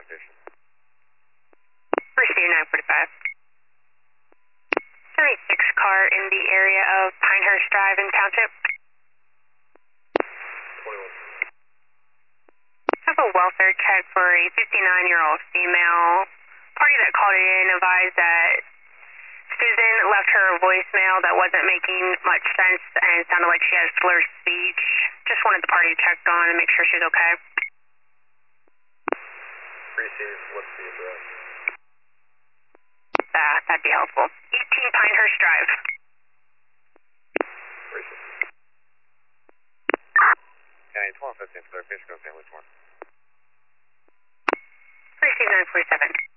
location. Receive 945. 76 car in the area of Pinehurst Drive in Township. 21. I have a welfare check for a 59-year-old female. Party that called in advised that Susan left her a voicemail that wasn't making much sense and sounded like she had slurred speech. Just wanted the party checked on and make sure she's okay. Receive, what's the address? That'd be helpful. 18 Pinehurst Drive. Receive. County 1215, clarification, go family 1. Receive 947.